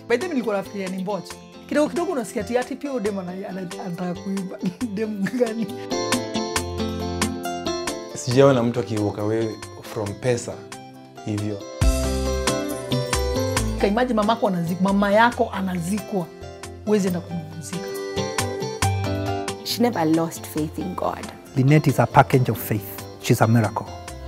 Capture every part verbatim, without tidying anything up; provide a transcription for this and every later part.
By the way nilikuwa nafikiria ni mbochi. Kidogo kidogo unasikia ati ati pia dem anataka kuiba. Dem gani? Sijaona mtu akiwalk away from pesa hivyo. Imagine mamako anazikwa, mama yako anazikwa. Uweze na kumzika. She never lost faith in God. Lynette is a package of faith. She's a miracle.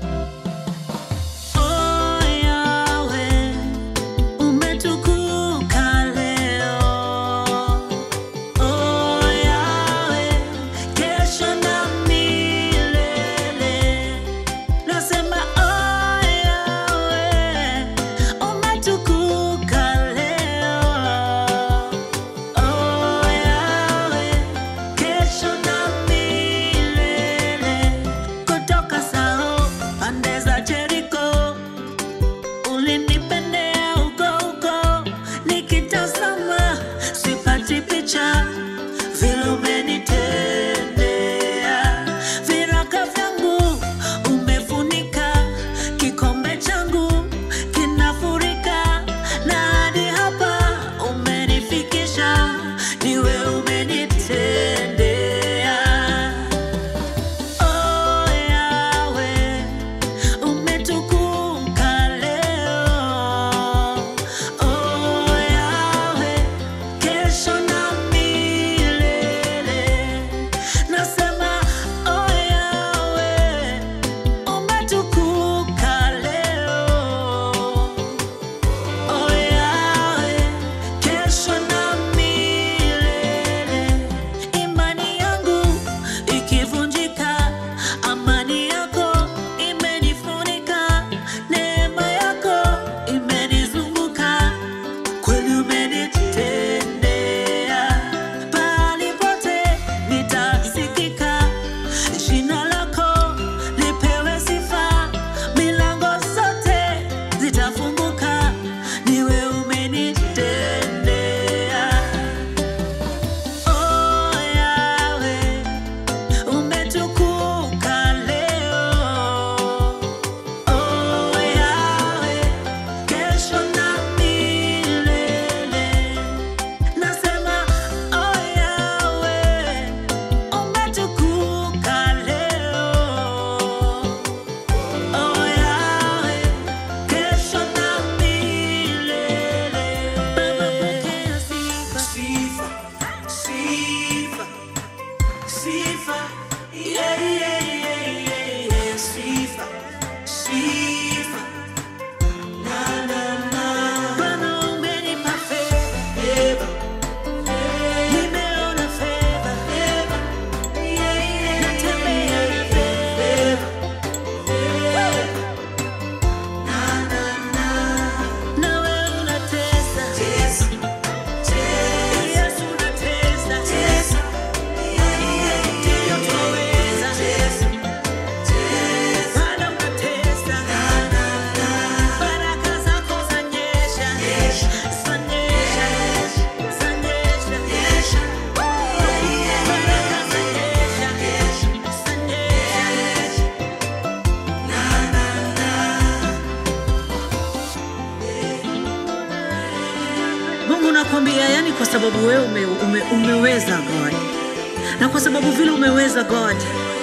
Nakwambia yani kwa sababu wewe ume, ume, umeweza God. Na kwa sababu vile umeweza God,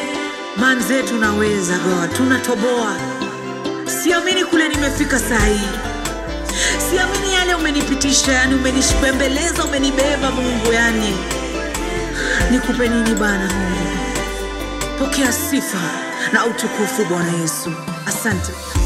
man zetu naweza God, tunatoboa. Siamini kule nimefika saa hii. Siamini yale umenipitisha, yani umenishibembeleza, umenibeba Mungu yani. Nikupe nini Bwana Mungu? Pokea sifa na utukufu Bwana Yesu. Asante.